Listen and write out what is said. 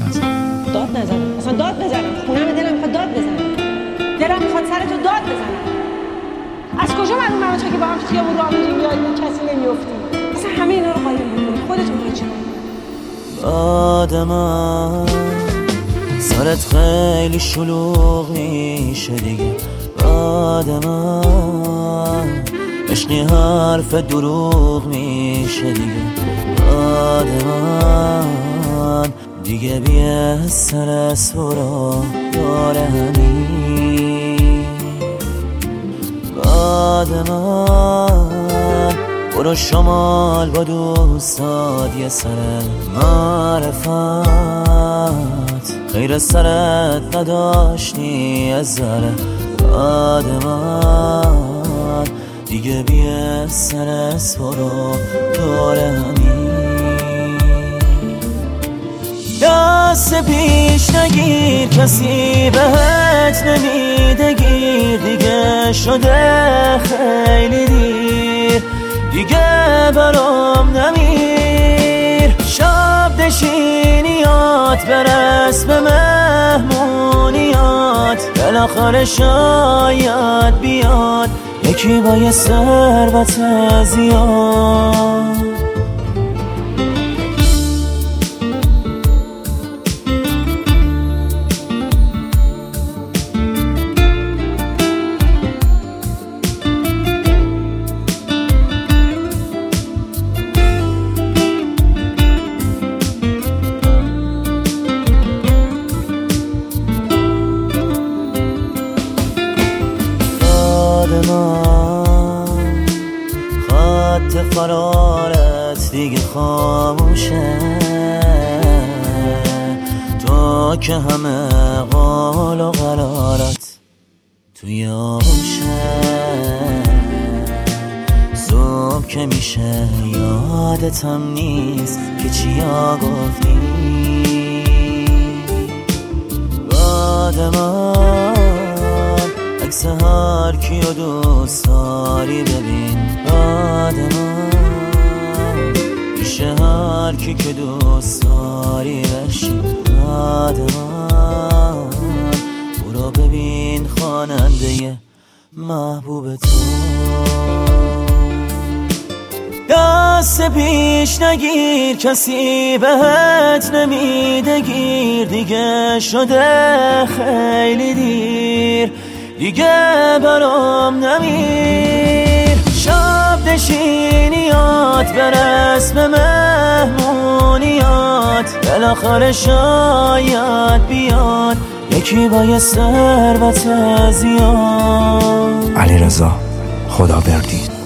نزن. داد نزنم، اصلا داد بزنم. خونم دلم میخواد داد بزنم. دلم میخواد سرتو داد بزنم. از کجا معلومه تو که با هم تو خیابون راه میریم یا کسی نمیافتیم؟ اصلا همه اینا رو قایم میکنی. خودتون باید چیکار بعد من سرت خیلی شلوغ میشه دیگه. بعد من عشقی حرف دروغ میشه دیگه. بعد من دیگه بیه سر سورا داره همین. بعد من برو شمال با دوستات یه سر معرفت، خیر سرت نداشتی از ذره. بعد من دیگه بیه سر سورا داره همین. دست پیش نگیر کسی بهت نمیده گیر، دیگه شده خیلی دیر، دیگه برام نمیر. شب نشینیات برس به مهمونیات، بالاخره شاید بیاد یکی با یه ثروت زیاد. من خط فرارت دیگه خاموشه، تو که همه قال و قرارت توی آغوشه. صبح که میشه یادتم نیست که چیا گفتی. بعد من عکس هر کیو دوست داری ببین. بعد من پیش هر کی که دوست داری بشین. بعد من برو ببین خواننده محبوب تو. دست پیش نگیر کسی بهت نمیده گیر، دیگه شده خیلی دیر، دیگه برام نمیر. شب نشینیات برس به مهمونیات، بالاخره شاید بیاد یکی با یه ثروت زیاد. علیرضا خداوردی.